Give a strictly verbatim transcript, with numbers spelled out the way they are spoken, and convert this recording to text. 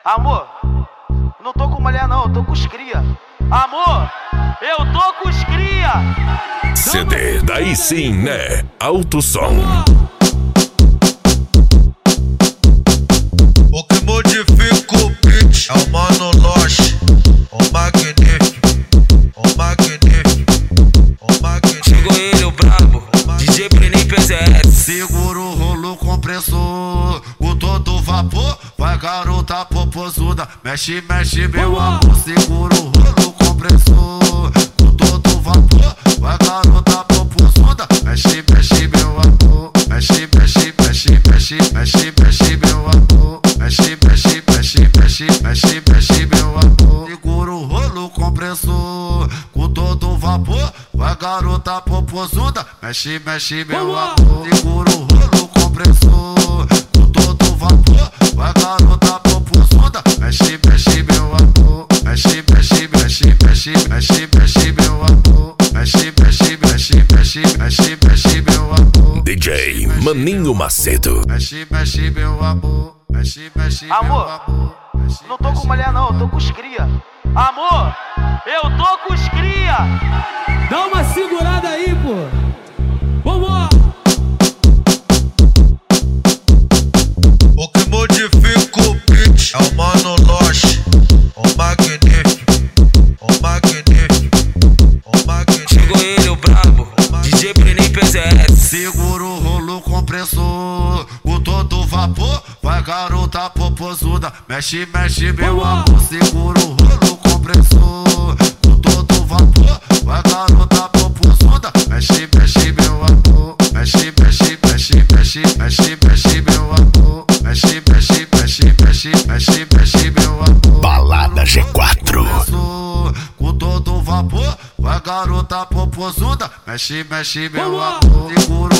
Amor, não tô com mulher não, eu tô com os cria. Amor, eu tô com os cria. C D, daí sim, né? Alto som. O que modifica o beat é o Mano Loche, o magnífico, o magnífico, o magnífico. Chegou ele, o brabo, D J Brenin P Z S. Segura o rolo compressor, com todo vapor, vai garota popozuda, mexe, mexe meu amor. Segura o rolo compressor, com todo vapor, vai garota popozuda, mexe, mexe meu amor. Mexe, mexe, mexe, mexe, mexe, mexe meu amor. Mexe, mexe, mexe, mexe, mexe, mexe meu amor. Segura o rolo compressor, com todo vapor, vai garota popozuda, mexe, mexe meu amor. Segura o rolo compressor, com todo vapor, vai garota popozuda, mexe, mexe meu amor. Mexe, mexe, mexe, mexe, mexe, mexe meu amor. Mexe, mexe, mexe, mexe, mexe, mexe meu amor. D J Maninho Macedo. Mexe, mexe meu amor. Mexe, mexe meu Amor, amor. Mexe, não tô com mexe, mulher não, eu tô com os cria. Amor, eu tô com os cria. Dá uma segurada aí, pô. Vamos! O que modifica o beat é o Mano Loche, o magnífico, o magnífico, o magnífico. Chegou ele, o brabo, D J Brenin P Z S. Segura o rolo compressor, com todo vapor, vai garota popozuda, mexe, mexe meu amor. Segura o rolo compressor, com todo vapor, vai garota popozuda, mexe, mexe meu amor. Mexe, mexe, mexe, mexe, mexe, mexe meu amor. Mexe, mexe, mexe, mexe, mexe, mexe meu amor. Balada G quatro. Com todo vapor, vai garota popozuda, mexe, mexe meu amor. Segura